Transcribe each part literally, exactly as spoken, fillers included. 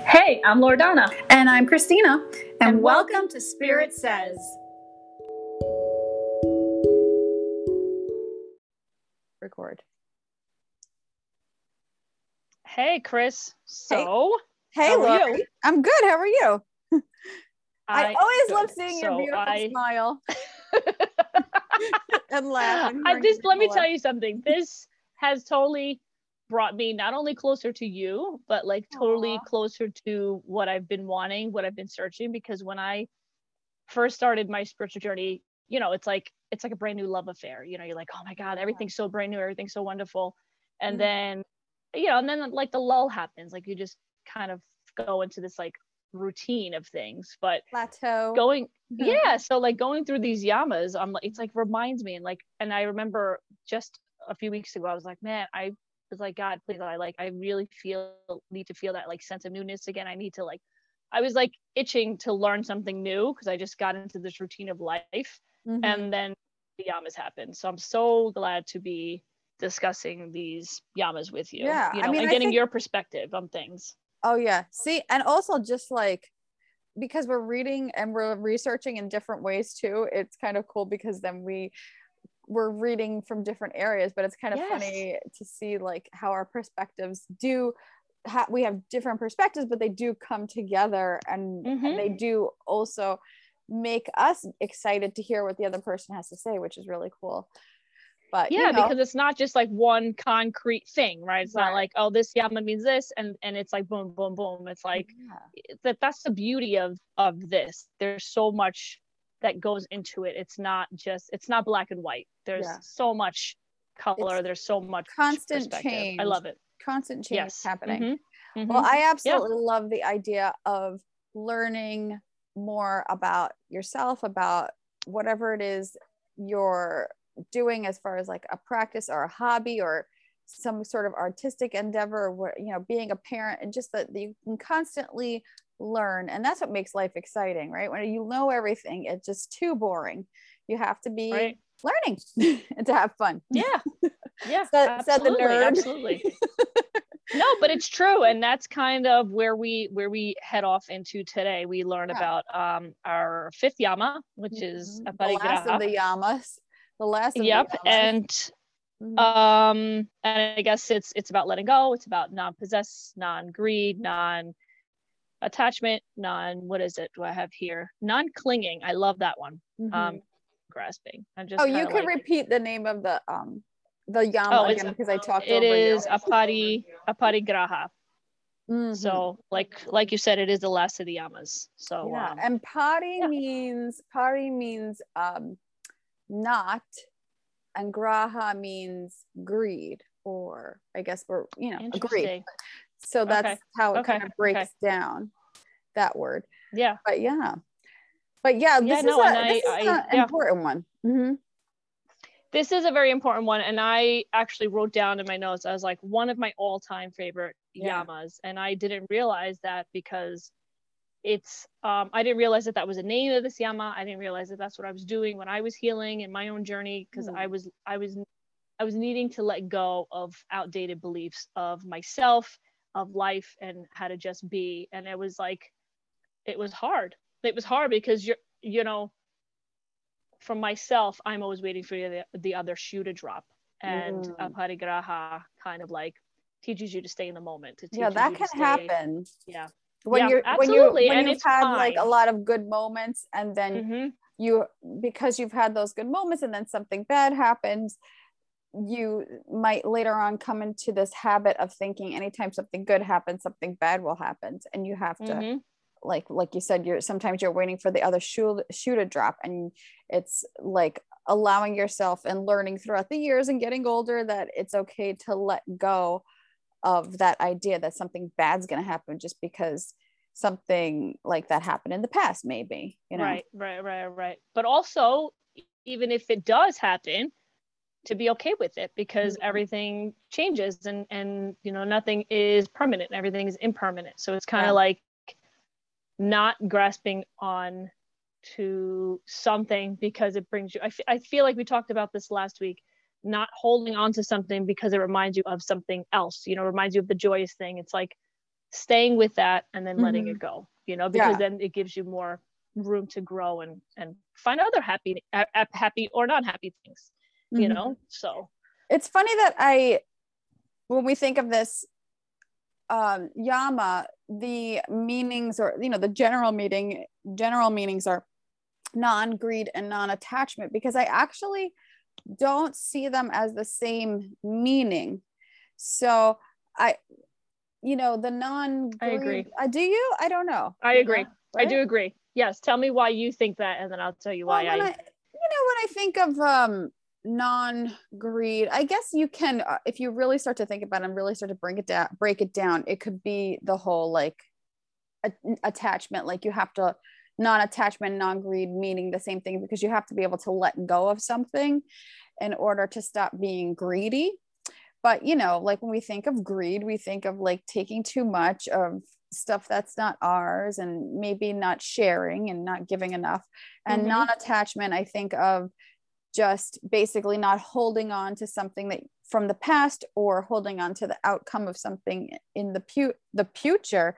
Hey, I'm Loredana. And I'm Christina. And, And welcome, welcome to Spirit Says. Record. Hey, Chris. So, Hey, how are Lori. you? I'm good. How are you? I, I always good. love seeing your So beautiful I- smile and laugh. And I hearing just your let me laugh. tell you something. This has totally brought me not only closer to you, but like totally Aw. closer to what I've been wanting, what I've been searching. Because when I first started my spiritual journey, you know, it's like it's like a brand new love affair. You know, you're like, oh my God, Yeah. everything's so brand new, everything's so wonderful. And Mhm. then, you know, and then like the lull happens, like you just kind of go into this like routine of things. But Plateau. going Mhm. yeah so like going through these yamas, I'm like, it's like reminds me, and like and I remember just a few weeks ago I was like, man, I was like, God, please, I like I really feel need to feel that like sense of newness again. I need to like I was like itching to learn something new because I just got into this routine of life. Mhm. And then the yamas happened, so I'm so glad to be discussing these yamas with you. Yeah, you I know mean, and I getting think- your perspective on things. Oh, yeah. See, and also just like, because we're reading and we're researching in different ways too, it's kind of cool because then we we're reading from different areas, but it's kind of Yes. funny to see like how our perspectives do ha- we have different perspectives, but they do come together, and, Mhm. and they do also make us excited to hear what the other person has to say, which is really cool. But Yeah, you know, because it's not just like one concrete thing, right? It's Right. not like, oh, this yama means this, and and it's like boom, boom, boom. It's like yeah. that. That's the beauty of of this. There's so much that goes into it. It's not just it's not black and white. There's Yeah. so much color. It's There's so much constant perspective. change. I love it. Constant change Yes. happening. Mhm. Mhm. Well, I absolutely love the idea of learning more about yourself, about whatever it is you're doing as far as like a practice or a hobby or some sort of artistic endeavor, or you know, being a parent, and just that you can constantly learn. And that's what makes life exciting, right? When you know everything, it's just too boring. You have to be Right. learning and to have fun. Yeah. Yeah. Said- said the absolutely. nerd. Absolutely. No, but it's true, and that's kind of where we where we head off into today. We learn Yeah. about um our fifth yama, which is Mhm. the last of aparigraha. the yamas. The last of Yep, the yamas. and Mhm. um and I guess it's it's about letting go. It's about non-possess, non-greed, non-attachment, non what is it? Do I have here? Non-clinging. I love that one. Mhm. Um, grasping. I'm just Oh, you kinda could like, repeat the name of the um the yama Oh, it's- again, because I talked it over is you. apari aparigraha. Mhm. So like like you said, it is the last of the yamas. So yeah, um, and pari yeah. means pari means um not, and graha means greed, or I guess we're you know agree. Interesting. So that's Okay. how it Okay. kind of breaks Okay. down that word. Yeah. But yeah, but yeah, this Yeah, is no, a and I- this is I- an yeah. important one. Mhm. This is a very important one, and I actually wrote down in my notes. I was like, one of my all-time favorite Yeah. yamas, and I didn't realize that because it's um I didn't realize that that was the name of this yama. I didn't realize that that's what I was doing when I was healing in my own journey, because Hmm. I was I was I was needing to let go of outdated beliefs of myself, of life, and how to just be. And it was like, it was hard. It was hard because you're, you know, from myself, I'm always waiting for the, the other shoe to drop. And Mm. aparigraha kind of like teaches you to stay in the moment. To Yeah, teaches that you to can stay- happen. Yeah. When Yeah, you're absolutely, when you when and you've it's had like a fine. lot of good moments, and then Mhm. you, because you've had those good moments and then something bad happens, you might later on come into this habit of thinking anytime something good happens, something bad will happen, and you have to Mhm. like like you said, you're sometimes you're waiting for the other shoe shoe to drop, and it's like allowing yourself and learning throughout the years and getting older that it's okay to let go of that idea that something bad's going to happen just because something like that happened in the past, maybe, you know. Right, right, right, right. But also, even if it does happen, to be okay with it, because Mhm. everything changes, and and you know, nothing is permanent, everything is impermanent. So it's kind of Yeah. like not grasping on to something because it brings you, I, f- I feel like we talked about this last week, not holding on to something because it reminds you of something else, you know, reminds you of the joyous thing. It's like staying with that and then letting Mhm. it go, you know, because Yeah. then it gives you more room to grow and and find other happy happy or not happy things, you Mhm. know. So It's funny that I, when we think of this um, yama, the meanings, or you know, the general meaning, general meanings are non-greed and non-attachment, because I actually don't see them as the same meaning. So I, you know, the I agree. non-greed, I do you? I don't know. I You know, agree. I right? do agree. Yes. Tell me why you think that, and then I'll tell you Well, why when I, I. you know, when I think of um non-greed, I guess you can, uh, if you really start to think about it and really start to bring it down, break it down, it could be the whole like a, attachment. Like you have to, non-attachment, non-greed meaning the same thing, because you have to be able to let go of something in order to stop being greedy. But you know, like when we think of greed, we think of like taking too much of stuff that's not ours, and maybe not sharing and not giving enough. And Mm-hmm. non-attachment, I think of just basically not holding on to something that from the past, or holding on to the outcome of something in the pu- the future.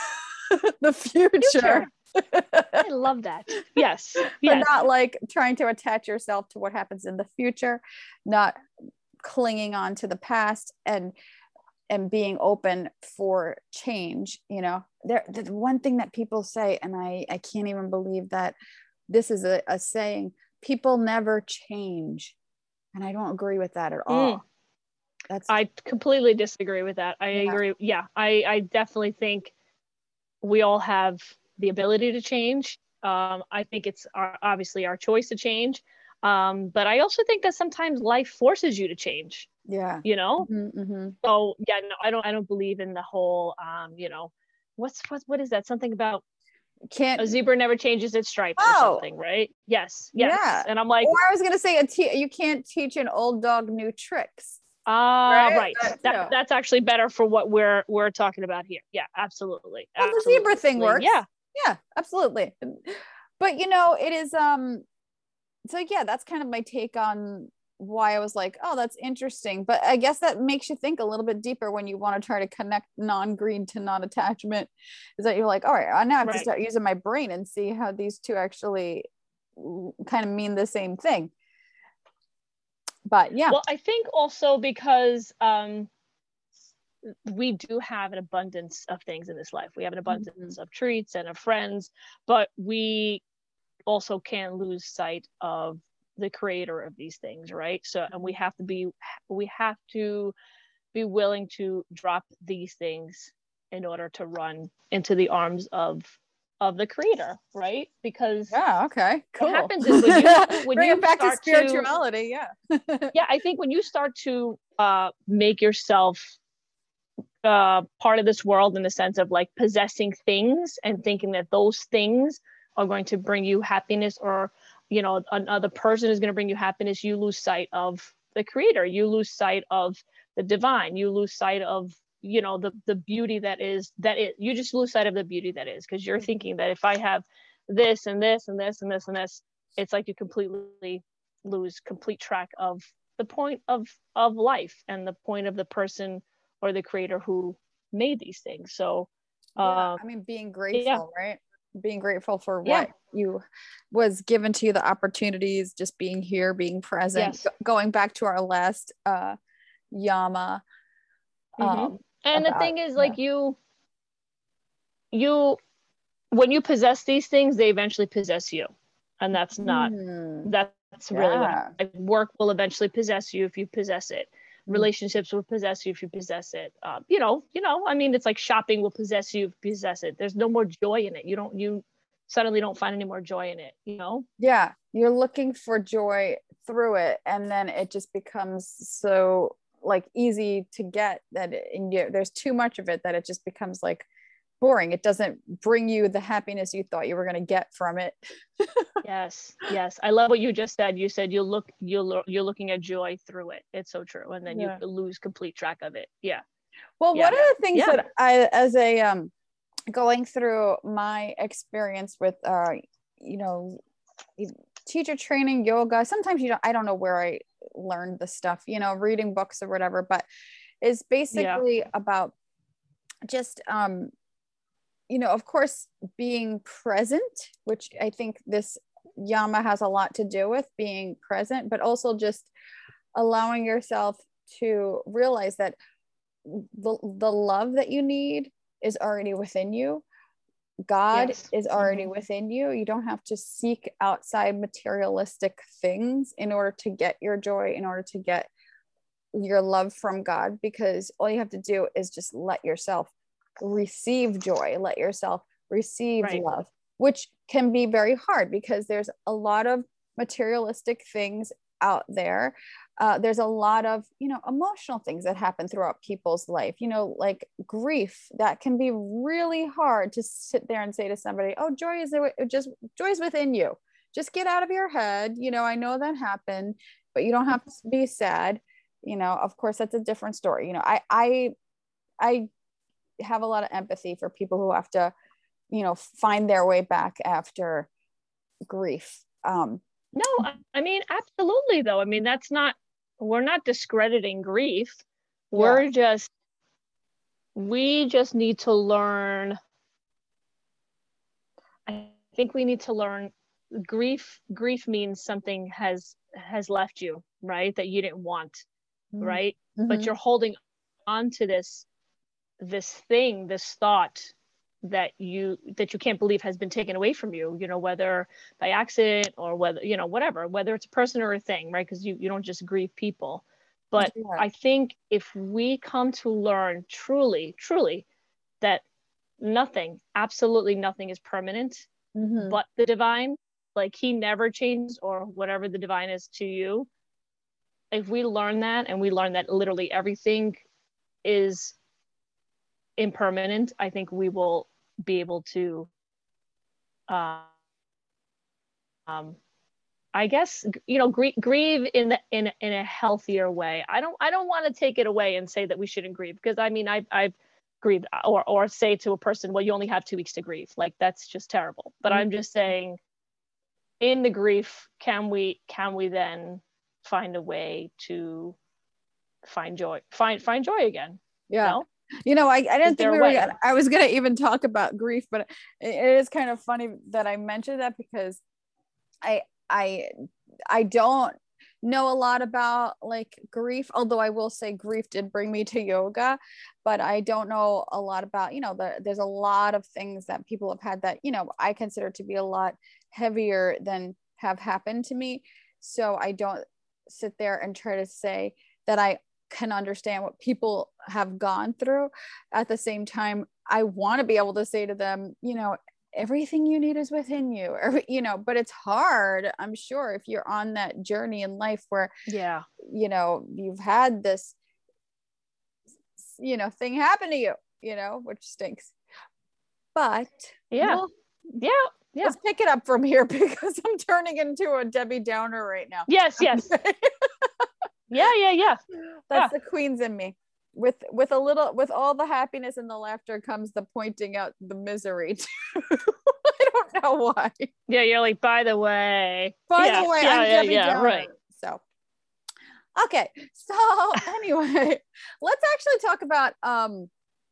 The future, Future. I love that. Yes. but Yes. not like trying to attach yourself to what happens in the future, not clinging on to the past, and and being open for change. You know, there, the one thing that people say, and i i can't even believe that this is a, a saying: people never change. And I don't agree with that at all. Mm. That's, I completely disagree with that. I yeah. agree. Yeah. I, I definitely think we all have the ability to change. Um, I think it's our, obviously our choice to change. Um, but I also think that sometimes life forces you to change, Yeah. you know? Mm-hmm, mm-hmm. So yeah, no, I don't, I don't believe in the whole, um, you know, what's, what's, what is that? Something about Can't, a zebra never changes its stripes or oh, something, right? Yes. Yes. yeah. And I'm like, Or I was gonna say, a te- you can't teach an old dog new tricks. ah, uh, Right, right. that, That that's actually better for what we're we're talking about here. Yeah, absolutely. well, the Absolutely. zebra thing works. Yeah. Yeah, absolutely. But you know, it is um so yeah, that's kind of my take on why I was like, oh, that's interesting. But I guess that makes you think a little bit deeper when you want to try to connect non-greed to non-attachment. Is that you're like, all right, I now have to Right. start using my brain and see how these two actually kind of mean the same thing. But yeah. Well, I think also because um we do have an abundance of things in this life. We have an abundance mm-hmm. of treats and of friends, but we also can't lose sight of the creator of these things, right? So, and we have to be, we have to be willing to drop these things in order to run into the arms of of the creator, right? Because yeah, okay, cool. What happens is when you when bring you it back to start spirituality, to, yeah, yeah, I think when you start to uh, make yourself uh, part of this world in the sense of like possessing things and thinking that those things are going to bring you happiness, or you know another person is going to bring you happiness, you lose sight of the creator, you lose sight of the divine, you lose sight of you know the the beauty that is that it you just lose sight of the beauty that is, because you're thinking that if I have this and this and this and this and this, it's like you completely lose complete track of the point of of life and the point of the person or the creator who made these things. So yeah, um, I mean, being grateful, yeah. right? Being grateful for what yeah. you was given to you, the opportunities, just being here, being present. Yes. G- going back to our last uh yama. Um, mm-hmm. And about, the thing is, like, yeah. you you when you possess these things, they eventually possess you, and that's not mm. that's yeah. really what happens. Like, work will eventually possess you if you possess it. Relationships will possess you if you possess it. Um, you know, you know. I mean, it's like shopping will possess you if you possess it. There's no more joy in it. You don't. You suddenly don't find any more joy in it. You know. Yeah, you're looking for joy through it, and then it just becomes so like easy to get that, it, and you, there's too much of it that it just becomes like boring. It doesn't bring you the happiness you thought you were going to get from it. Yes, yes. I love what you just said. You said you look, you're you're looking at joy through it. It's so true, and then yeah. you lose complete track of it. Yeah. Well, yeah. one of the things yeah. that I, as a um, going through my experience with, uh, you know, teacher training, yoga. Sometimes you don't. I don't know where I learned the stuff. You know, reading books or whatever, but it's basically yeah. about just, um, you know, of course, being present, which I think this yama has a lot to do with, being present, but also just allowing yourself to realize that the, the love that you need is already within you. God Yes. is already Mm-hmm. within you. You don't have to seek outside materialistic things in order to get your joy, in order to get your love from God, because all you have to do is just let yourself receive joy, let yourself receive Right. love, which can be very hard because there's a lot of materialistic things out there. Uh, there's a lot of, you know, emotional things that happen throughout people's life, you know, like grief. That can be really hard to sit there and say to somebody, oh, joy is there, just joy is within you. Just get out of your head. You know, I know that happened, but you don't have to be sad. You know, of course, that's a different story. You know, I, I, I have a lot of empathy for people who have to, you know, find their way back after grief. Um, No, I, I mean, absolutely though. I mean, that's not, we're not discrediting grief. We're yeah. just, we just need to learn. I think we need to learn grief. Grief means something has, has left you, right? That you didn't want, right? Mm-hmm. But you're holding on to this, this thing, this thought that you that you can't believe has been taken away from you, you know, whether by accident or whether, you know, whatever, whether it's a person or a thing, right? Because you, you don't just grieve people. But Yeah. I think if we come to learn truly, truly that nothing, absolutely nothing is permanent Mm-hmm. but the divine, like he never changes or whatever the divine is to you. If we learn that and we learn that literally everything is impermanent, I think we will be able to uh, um I guess, you know, gr- grieve in the in in a healthier way. I don't I don't want to take it away and say that we shouldn't grieve, because I mean I've I've grieved, or or say to a person, well, you only have two weeks to grieve. Like that's just terrible. But I'm just saying, in the grief, can we can we then find a way to find joy, find find joy again? Yeah. No? You know, I, I didn't Is think there a we were way? gonna, I was gonna even talk about grief, but it, it is kind of funny that I mentioned that, because I I I don't know a lot about like grief, although I will say grief did bring me to yoga, but I don't know a lot about, you know, the, there's a lot of things that people have had that, you know, I consider to be a lot heavier than have happened to me. So I don't sit there and try to say that I can understand what people have gone through. At the same time, I want to be able to say to them, you know, everything you need is within you, or, you know, but it's hard, I'm sure, if you're on that journey in life where, Yeah. you know, you've had this, you know, thing happen to you, you know, which stinks. But Yeah. well, Yeah. Yeah. let's pick it up from here, because I'm turning into a Debbie Downer right now. Yes, yes. Yeah, yeah, yeah. That's Yeah. the queens in me. With with a little, with all the happiness and the laughter comes the pointing out the misery too. I don't know why. Yeah, you're like, by the way. By yeah, the way, yeah, I'm yeah, Debbie yeah, Downer. right. So okay. So anyway, let's actually talk about um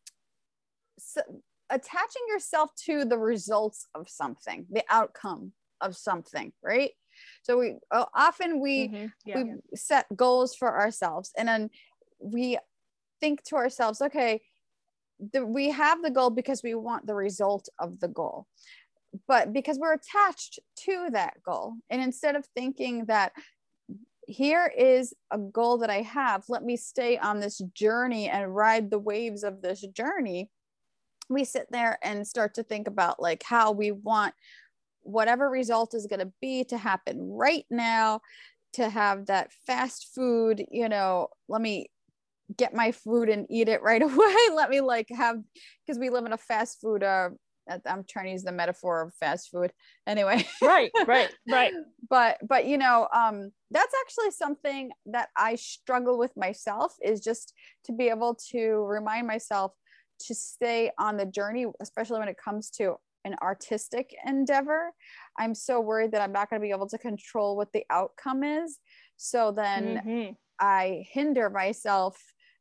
so attaching yourself to the results of something, the outcome of something, right? So we uh, often we Mm-hmm. Yeah. we set goals for ourselves, and then we think to ourselves, okay, the, we have the goal because we want the result of the goal, but because we're attached to that goal, and instead of thinking that here is a goal that I have, let me stay on this journey and ride the waves of this journey, we sit there and start to think about like how we want whatever result is going to be to happen right now, to have that fast food, you know, let me get my food and eat it right away. Let me like have, because we live in a fast food, uh, I'm trying to use the metaphor of fast food anyway. Right, right, right. But, but, you know, um, that's actually something that I struggle with myself, is just to be able to remind myself to stay on the journey, especially when it comes to an artistic endeavor. I'm so worried that I'm not going to be able to control what the outcome is. So then Mm-hmm. I hinder myself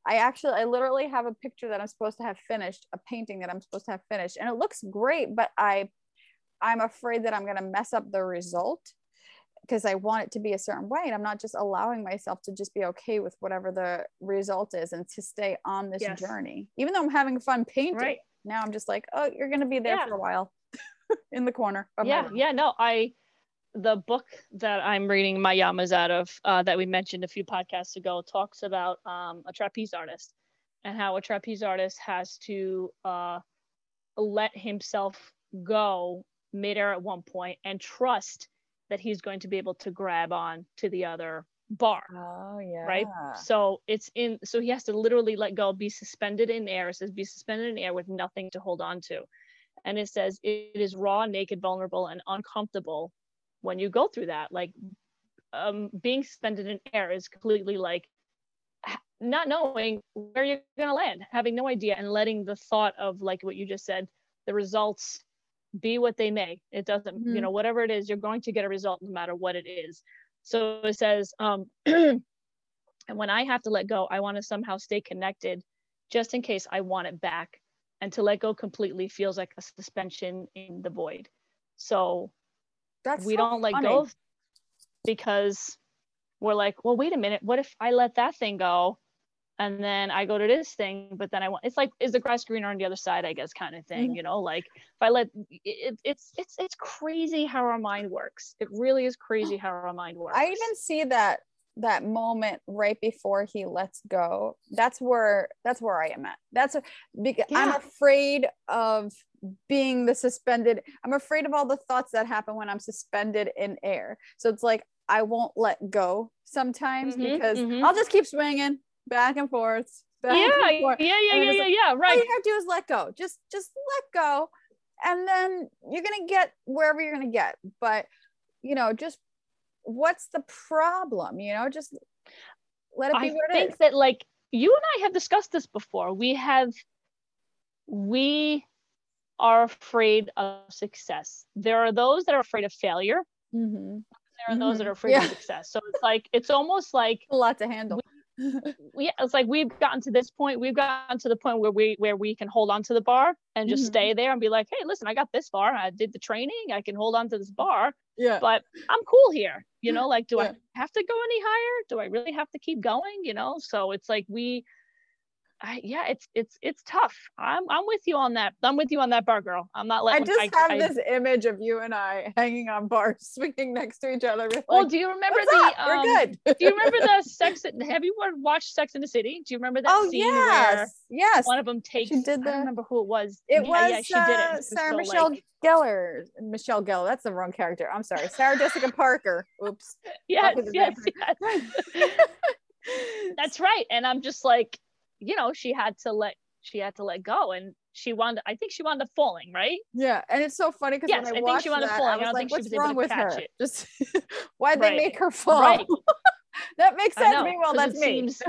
I actually, I literally have a picture that I'm supposed to have finished, a painting that I'm supposed to have finished, and it looks great, but I, I'm afraid that I'm going to mess up the result because I want it to be a certain way. And I'm not just allowing myself to just be okay with whatever the result is and to stay on this yes. journey, even though I'm having fun painting. Right. Now I'm just like, oh, you're going to be there yeah. for a while in the corner. Of yeah. my Yeah. No, I, the book that I'm reading Mayama's out of, uh, that we mentioned a few podcasts ago, talks about um, a trapeze artist and how a trapeze artist has to uh, let himself go midair at one point and trust that he's going to be able to grab on to the other bar. Oh yeah. Right. So it's in, so he has to literally let go, be suspended in air. It says be suspended in air with nothing to hold on to. And it says it is raw, naked, vulnerable, and uncomfortable when you go through that. Like um, being suspended in air is completely like not knowing where you're going to land, having no idea, and letting the thought of like what you just said, the results be what they may. It doesn't, mm-hmm. you know, whatever it is, you're going to get a result no matter what it is. So it says, um, and when I have to let go, I want to somehow stay connected just in case I want it back. And to let go completely feels like a suspension in the void. So That's we so don't funny. let go because we're like, well, wait a minute. What if I let that thing go? And then I go to this thing, but then I want, it's like, is the grass greener on the other side, I guess, kind of thing, you know, like if I let, it, it's, it's, it's crazy how our mind works. It really is crazy how our mind works. I even see that, that moment right before he lets go. That's where, that's where I am at. That's because yeah. I'm afraid of being the suspended. I'm afraid of all the thoughts that happen when I'm suspended in air. So it's like, I won't let go sometimes mm-hmm, because mm-hmm. I'll just keep swinging back and forth. Back yeah, and forth. yeah, yeah, yeah, yeah, like, yeah, right. All you have to do is let go. Just, just let go, and then you're gonna get wherever you're gonna get. But you know, just what's the problem? You know, just let it be I what it think is. that like you and I have discussed this before. We have, we are afraid of success. There are those that are afraid of failure. Mm-hmm. There are mm-hmm. those that are afraid yeah. of success. So it's like it's almost like a lot to handle. We, yeah, it's like we've gotten to this point. We've gotten to the point where we where we can hold on to the bar and just mm-hmm. stay there and be like, hey, listen, I got this far. I did the training. I can hold on to this bar. Yeah. But I'm cool here. You know, like, do yeah. I have to go any higher? Do I really have to keep going? You know, so it's like we. I, yeah, it's it's it's tough. I'm I'm with you on that. I'm with you on that bar, girl. I'm not letting. I just I, have I, this image of you and I hanging on bars, swinging next to each other. Like, well, do you remember the? Up? Um, We're good. Do you remember the Sex? Have you watched Sex in the City? Do you remember that oh, scene yes. where yes, one of them takes? She did the, I don't remember who it was. It yeah, was yeah, she did it. uh, Sarah so, Michelle like, Gellar. Michelle Gellar. That's the wrong character. I'm sorry. Sarah Jessica Parker. Oops. Yes, yes, yes. That's right. And I'm just like, you know, she had to let she had to let go, and she wound. I think she wound up falling, right? Yeah, and it's so funny because yes, when I, I watched think she wound up that, falling. I was I don't like, think "What's she was wrong able to with catch her? it. Just why'd right. they make her fall?" Right. That makes sense know, to me. Well, that's me. Seems...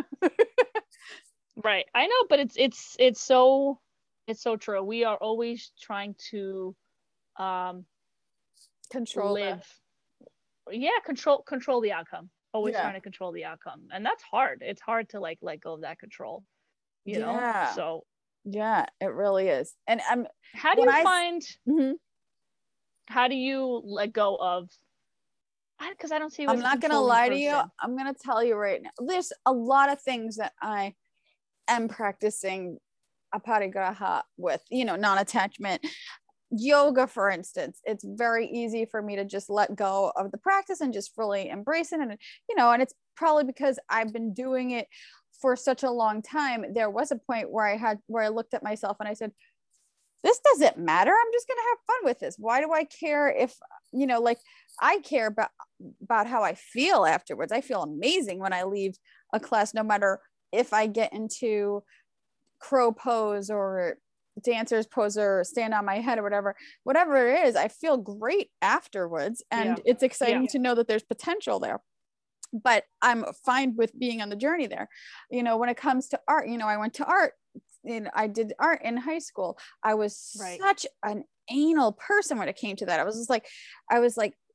right. I know, but it's it's it's so it's so true. We are always trying to um control live. That. Yeah, control control the outcome. Always yeah. trying to control the outcome, and that's hard. It's hard to like let go of that control. You know. Yeah. So. Yeah, it really is. And I'm. How do you I, find? Mm-hmm. How do you let go of? Because I, I don't see. You I'm as not a gonna lie person. to you. I'm gonna tell you right now. There's a lot of things that I am practicing aparigraha with. You know, non-attachment. Yoga, for instance, it's very easy for me to just let go of the practice and just fully embrace it. And, you know, and it's probably because I've been doing it for such a long time. There was a point where I had, where I looked at myself and I said, this doesn't matter. I'm just going to have fun with this. Why do I care if, you know, like I care about, about how I feel afterwards. I feel amazing when I leave a class, no matter if I get into crow pose or dancer's pose or stand on my head or whatever, whatever it is, I feel great afterwards. And yeah. it's exciting yeah. to know that there's potential there, but I'm fine with being on the journey there. You know, when it comes to art, you know, I went to art, you know, I did art in high school. I was right. such an anal person when it came to that. I was just like, I was like,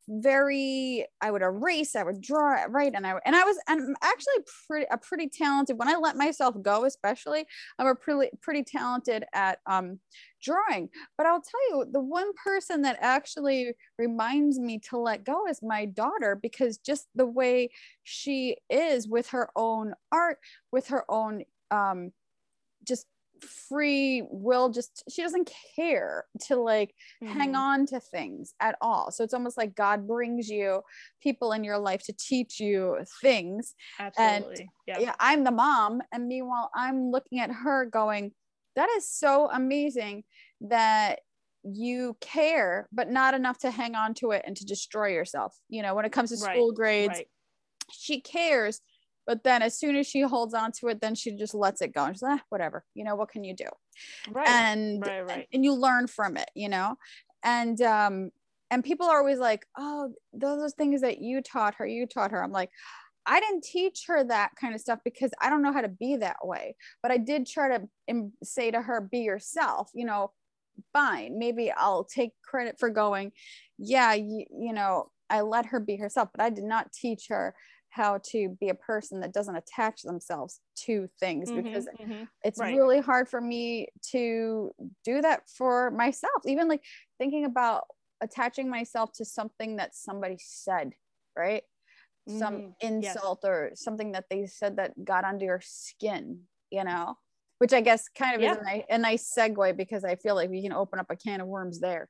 very, I would erase, I would draw, write, and I and I was and I'm actually pretty a pretty talented when I let myself go, especially I'm a pretty pretty talented at um drawing. But I'll tell you, the one person that actually reminds me to let go is my daughter, because just the way she is with her own art, with her own um just free will, just she doesn't care to like mm-hmm. hang on to things at all. So it's almost like God brings you people in your life to teach you things. Absolutely. And yeah. yeah, I'm the mom, and meanwhile I'm looking at her going, that is so amazing that you care, but not enough to hang on to it and to destroy yourself. You know, when it comes to right. school grades, right. she cares, but then as soon as she holds on to it, then she just lets it go. And she's like, ah, whatever, you know, what can you do? Right. And, right, right. and you learn from it, you know? And, um, and people are always like, oh, those are things that you taught her, you taught her. I'm like, I didn't teach her that kind of stuff because I don't know how to be that way. But I did try to im- say to her, be yourself, you know, fine. Maybe I'll take credit for going, yeah, you, you know, I let her be herself, but I did not teach her how to be a person that doesn't attach themselves to things, mm-hmm, because mm-hmm. it's right. really hard for me to do that for myself. Even like thinking about attaching myself to something that somebody said, right? Mm-hmm. Some insult yes. or something that they said that got under your skin, you know, which I guess kind of yeah. is a nice, a nice segue, because I feel like we can open up a can of worms there.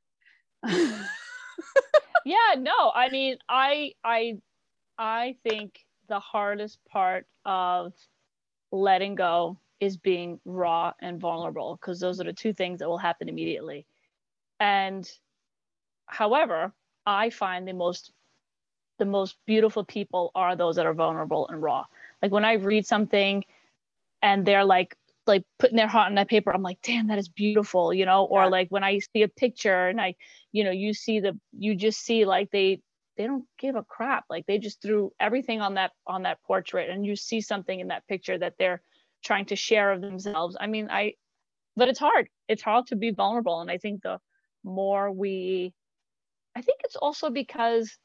Yeah, no, I mean, I, I, I think the hardest part of letting go is being raw and vulnerable, because those are the two things that will happen immediately. And however, I find the most the most beautiful people are those that are vulnerable and raw. Like when I read something and they're like like putting their heart on that paper, I'm like, damn, that is beautiful, you know. Yeah. Or like when I see a picture and I, you know, you see the you just see like they they don't give a crap. Like they just threw everything on that on that portrait, and you see something in that picture that they're trying to share of themselves. I mean, I but it's hard. It's hard to be vulnerable. And I think the more we I think it's also because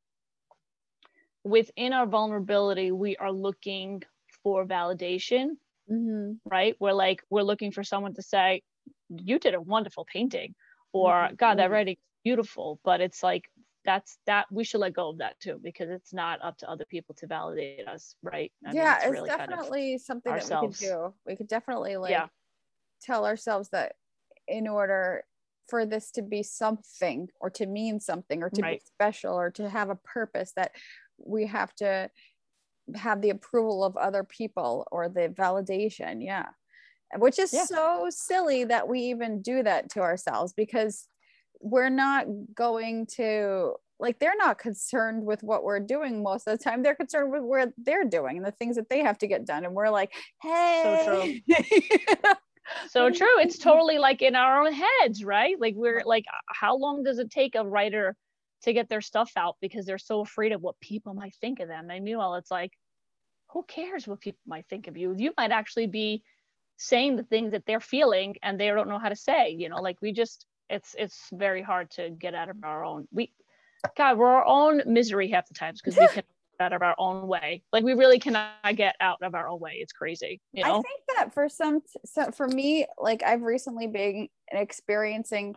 within our vulnerability, we are looking for validation, mm-hmm. right? We're like, we're looking for someone to say, you did a wonderful painting, or mm-hmm. God, that writing is beautiful. But it's like, that's that we should let go of that too, because it's not up to other people to validate us, right? I yeah, mean, it's, it's really definitely kind of something ourselves. That we could do. We could definitely like yeah. tell ourselves that in order for this to be something, or to mean something, or to right. be special, or to have a purpose, that we have to have the approval of other people, or the validation. Yeah. Which is yeah. so silly that we even do that to ourselves, because we're not going to, like, they're not concerned with what we're doing most of the time. They're concerned with where they're doing and the things that they have to get done. And we're like, hey. So true. So true. It's totally like in our own heads, right? Like we're like, how long does it take a writer to get their stuff out because they're so afraid of what people might think of them? And meanwhile, it's like, who cares what people might think of you? You might actually be saying the things that they're feeling and they don't know how to say, you know, like we just, it's, it's very hard to get out of our own, we, God, we're our own misery half the times, because we can get out of our own way. Like we really cannot get out of our own way. It's crazy. You know? I think that for some, so for me, like I've recently been experiencing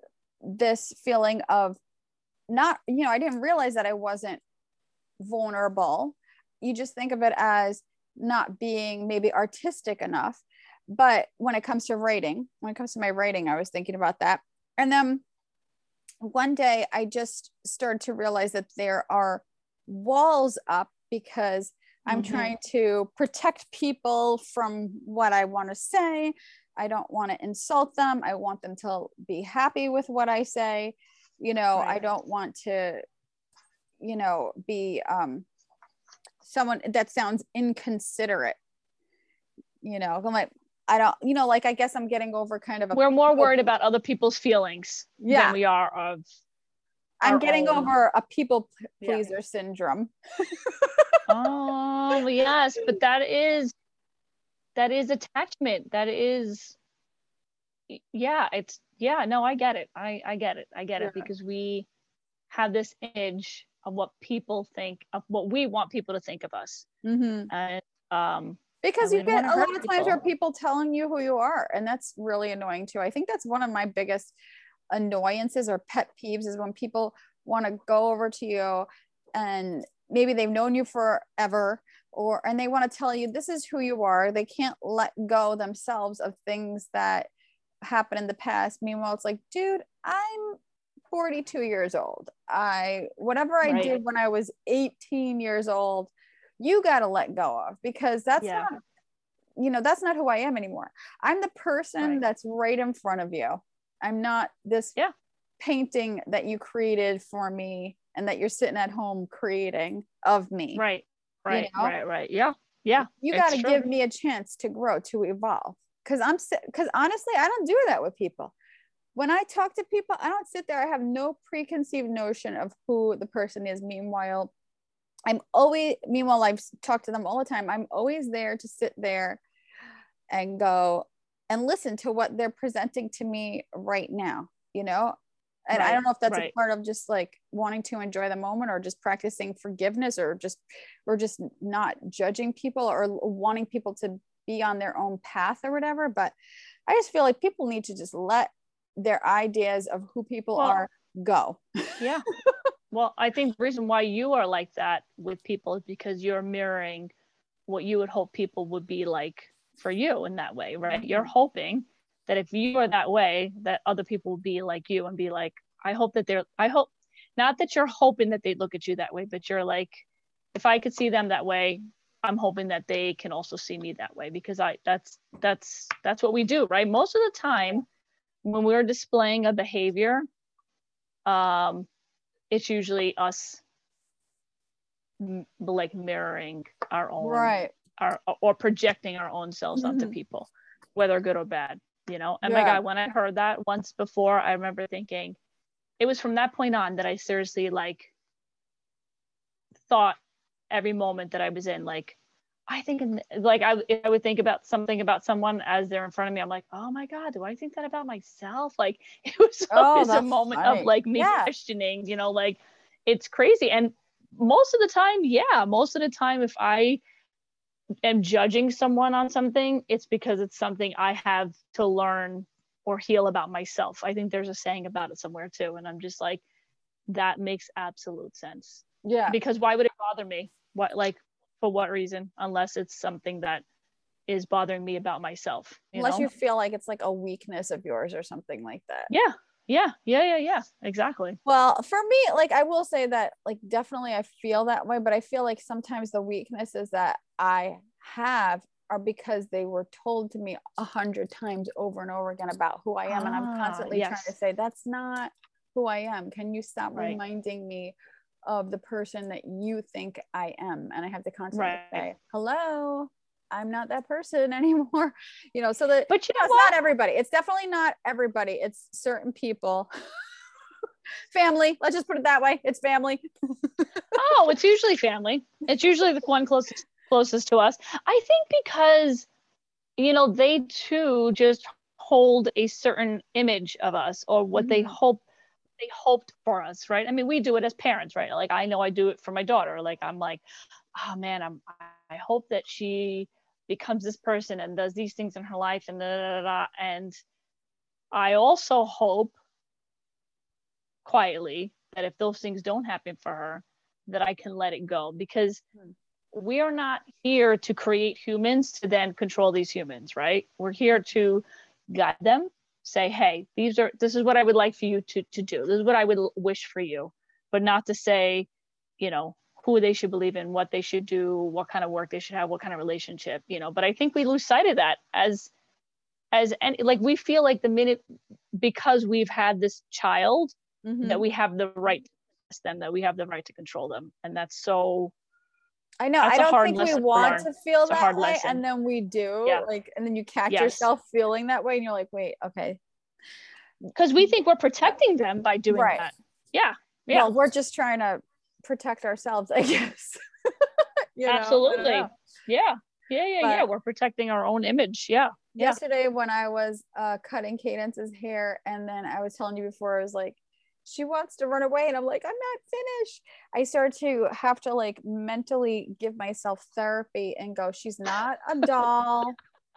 this feeling of not, you know, I didn't realize that I wasn't vulnerable. You just think of it as not being maybe artistic enough. But when it comes to writing, when it comes to my writing, I was thinking about that. And then one day I just started to realize that there are walls up, because I'm mm-hmm. trying to protect people from what I want to say. I don't want to insult them. I want them to be happy with what I say. You know, right. I don't want to, you know, be um, someone that sounds inconsiderate. You know, I'm like, I don't, you know, like, I guess I'm getting over kind of a, we're more worried about other people's feelings yeah. than we are of I'm getting own. over a people pleaser yeah. syndrome. Oh yes, but that is that is attachment. That is yeah, it's yeah, no, I get it. I I get it. I get yeah. it because we have this image of what people think of what we want people to think of us. Mm-hmm. And um because and you get a lot of people. times where people telling you who you are, and that's really annoying too. I think that's one of my biggest annoyances or pet peeves is when people want to go over to you and maybe they've known you forever, or and they want to tell you this is who you are. They can't let go themselves of things that happened in the past. Meanwhile, it's like, dude, I'm forty-two years old. I whatever I Right. did when I was eighteen years old, you got to let go of, because that's Yeah. not, you know, that's not who I am anymore. I'm the person Right. that's right in front of you. I'm not this Yeah. painting that you created for me and that you're sitting at home creating of me. Right. Right. You know? Right. Right. Yeah. Yeah. You it's got to true. give me a chance to grow, to evolve. Cause I'm, cause honestly, I don't do that with people. When I talk to people, I don't sit there. I have no preconceived notion of who the person is. Meanwhile, I'm always, meanwhile, I've talked to them all the time. I'm always there to sit there and go and listen to what they're presenting to me right now, you know? And Right, I don't know if that's right. a part of just like wanting to enjoy the moment, or just practicing forgiveness, or just, or just not judging people, or wanting people to be on their own path or whatever. But I just feel like people need to just let their ideas of who people Well, are go. Yeah. Well, I think the reason why you are like that with people is because you're mirroring what you would hope people would be like for you in that way, right? You're hoping that if you are that way, that other people will be like you and be like, I hope that they're, I hope, not that you're hoping that they look at you that way, but you're like, if I could see them that way, I'm hoping that they can also see me that way, because I, that's, that's, that's what we do, right? Most of the time when we're displaying a behavior, um, it's usually us m- like mirroring our own, Right. our, or projecting our own selves onto Mhm. people, whether good or bad, you know? And Yeah. my God, when I heard that once before, I remember thinking, it was from that point on that I seriously like thought every moment that I was in, like, I think in, like I, I would think about something about someone as they're in front of me. I'm like, oh my God, do I think that about myself? Like it was Oh, always a that's moment funny. of like me Yeah. questioning, you know, like it's crazy. And most of the time, yeah, most of the time, if I am judging someone on something, it's because it's something I have to learn or heal about myself. I think there's a saying about it somewhere too. And I'm just like, that makes absolute sense. Yeah. Because why would it bother me? What, like, for what reason? Unless it's something that is bothering me about myself. You Unless know? you feel like it's like a weakness of yours or something like that. Yeah. Yeah. Yeah. Yeah. Yeah. Exactly. Well, for me, like I will say that, like definitely I feel that way, but I feel like sometimes the weaknesses that I have are because they were told to me a hundred times over and over again about who I am. And I'm Ah, constantly yes. trying to say, that's not who I am. Can you stop Right. reminding me of the person that you think I am? And I have to constantly Right. say, hello, I'm not that person anymore. You know, so that, But you no, know it's what? not everybody. It's definitely not everybody. It's certain people. Family, let's just put it that way. It's family. Oh, it's usually family. It's usually the one closest closest to us. I think because, you know, they too just hold a certain image of us, or what they Mhm. hope they hoped for us, right? I mean, we do it as parents, right? Like I know I do it for my daughter. Like I'm like, oh man, I'm I hope that she becomes this person and does these things in her life, and da, da, da, da. And I also hope quietly that if those things don't happen for her, that I can let it go, because Hmm. we are not here to create humans to then control these humans, right? We're here to guide them, say, hey, these are this is what I would like for you to to do. This is what I would wish for you, but not to say, you know, who they should believe in, what they should do, what kind of work they should have, what kind of relationship, you know. But I think we lose sight of that as as any, like we feel like the minute, because we've had this child, Mhm. that we have the right to test them, that we have the right to control them. And that's so, I know. that's I a don't hard think we lesson to want learn. to feel It's a that hard way, lesson. and then we do. Yeah. Like, and then you catch Yes. yourself feeling that way, and you're like, wait, okay, Because we think we're protecting them by doing right. that. Yeah. Yeah. Well, we're just trying to protect ourselves, I guess. You know, I don't Absolutely. know. Yeah. Yeah. Yeah. But Yeah. We're protecting our own image. Yeah. Yeah. yesterday when I was uh, cutting Cadence's hair, and then I was telling you before, I was like, she wants to run away. And I'm like, I'm not finished. I start to have to like mentally give myself therapy and go, she's not a doll.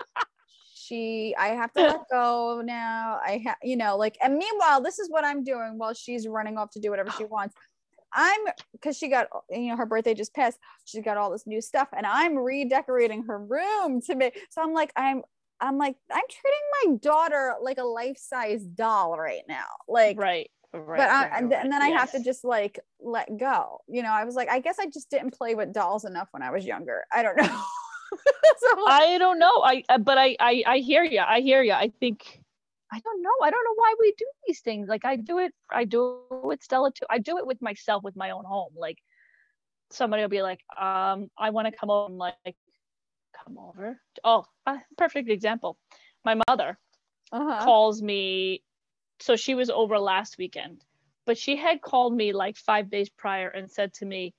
She, I have to let go now. I have, you know, like, and meanwhile, this is what I'm doing while she's running off to do whatever she wants. I'm, because she got, you know, her birthday just passed. She's got all this new stuff, and I'm redecorating her room to me. So I'm like, I'm, I'm like, I'm treating my daughter like a life-size doll right now. Like, right. Right, but I, right, and, right. and then I yes. have to just like let go. You know, I was like, I guess I just didn't play with dolls enough when I was younger. I don't know. So, I don't know. I but I I I hear you. I hear you. I think I don't know. I don't know why we do these things. Like I do it. I do it with Stella too. I do it with myself, with my own home. Like somebody will be like, um, I want to come over. I'm like, come over. Oh, uh, perfect example. My mother uh-huh. calls me. So she was over last weekend, but she had called me like five days prior and said to me,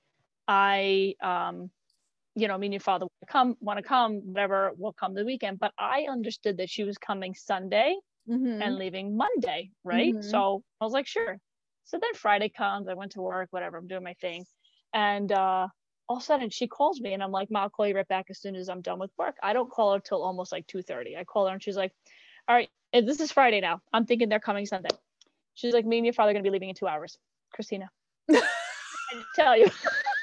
I um. you know, me and your father come, want to come, whatever, we'll come the weekend. But I understood that she was coming Sunday mm-hmm. and leaving Monday, right? Mm-hmm. So I was like, sure. So then Friday comes, I went to work, whatever, I'm doing my thing. And uh, all of a sudden she calls me and I'm like, Ma, I'll call you right back as soon as I'm done with work. I don't call her till almost like two thirty. I call her and she's like, all right, this is Friday now. I'm thinking they're coming Sunday. She's like, me and your father are going to be leaving in two hours. Christina, I tell you.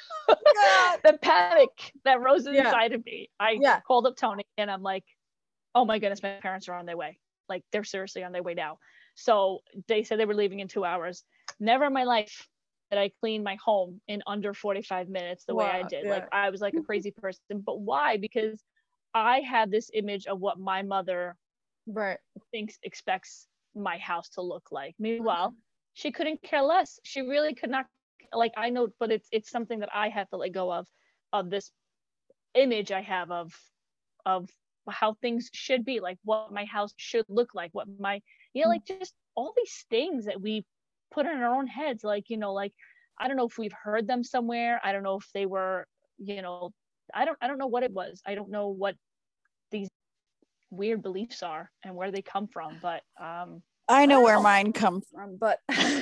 Oh, the panic that rose yeah. inside of me. I yeah. called up Tony and I'm like, oh my goodness, my parents are on their way. Like they're seriously on their way now. So they said they were leaving in two hours. Never in my life did I clean my home in under forty-five minutes the wow. way I did. Yeah. Like I was like a crazy person. But why? Because I had this image of what my mother right. thinks, expects my house to look like. Meanwhile, mm-hmm. she couldn't care less. She really could not. Like I know, but it's it's something that I have to let go of, of this image I have of of how things should be, like what my house should look like, what my, you know, like just all these things that we put in our own heads. Like, you know, like I don't know if we've heard them somewhere. I don't know if they were, you know, I don't I don't know what it was. I don't know what these weird beliefs are and where they come from. But um I know I where know. mine come from, but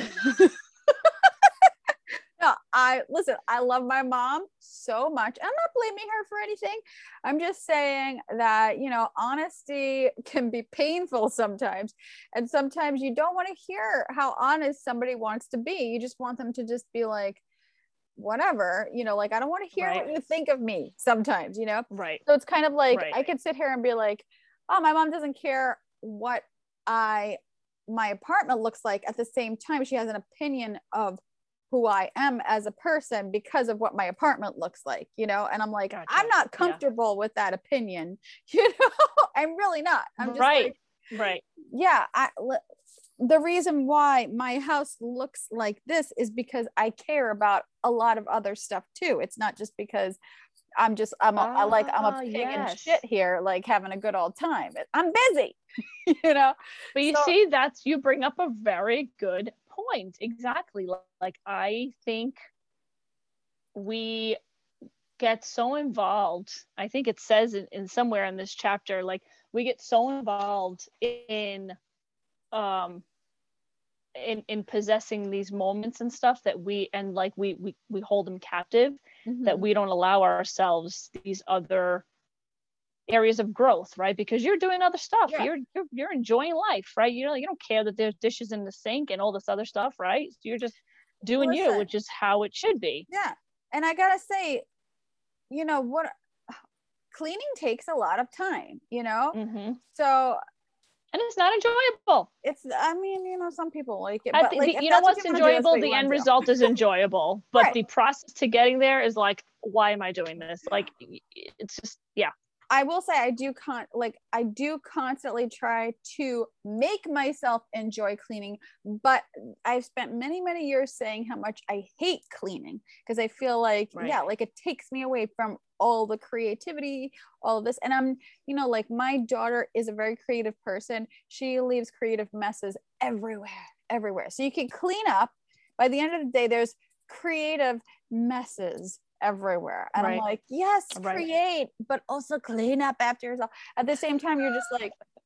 no, I listen, I love my mom so much. I'm not blaming her for anything. I'm just saying that, you know, honesty can be painful sometimes. And sometimes you don't want to hear how honest somebody wants to be. You just want them to just be like, whatever, you know, like, I don't want to hear right. what you think of me sometimes, you know? Right. So it's kind of like, right. I could sit here and be like, oh, my mom doesn't care what I, my apartment looks like. At the same time, she has an opinion of who I am as a person because of what my apartment looks like, you know? And I'm like, gotcha. I'm not comfortable yeah. with that opinion, you know? I'm really not. I'm just right. like, right. Yeah. I, the reason why my house looks like this is because I care about a lot of other stuff too. It's not just because I'm just, I'm a, I like, I'm a pig yes. in shit here, like having a good old time. I'm busy, you know? But you so, see, that's, you bring up a very good point. Exactly. Like, I think we get so involved. I think it says in, in somewhere in this chapter, like we get so involved in, um, in in possessing these moments and stuff that we and like we we, we hold them captive, mm-hmm. that we don't allow ourselves these other areas of growth, right? Because you're doing other stuff. Yeah. You're, you're you're enjoying life, right? You know, you don't care that there's dishes in the sink and all this other stuff, right? So you're just doing Listen, you, which is how it should be. Yeah. And I gotta say, you know what, cleaning takes a lot of time, you know? Mm-hmm. So and it's not enjoyable. It's, I mean, you know, some people like it, but the, like, the, you know what's you enjoyable? Do, the end result is enjoyable, but right. the process to getting there is like, why am I doing this? Like, it's just, yeah. I will say I do con like I do constantly try to make myself enjoy cleaning, but I've spent many, many years saying how much I hate cleaning because I feel like, right. yeah, like it takes me away from all the creativity, all of this. And I'm, you know, like my daughter is a very creative person. She leaves creative messes everywhere, everywhere. So you can clean up. By the end of the day, there's creative messes everywhere. And right. I'm like, yes, right. create, but also clean up after yourself. At the same time, you're just like,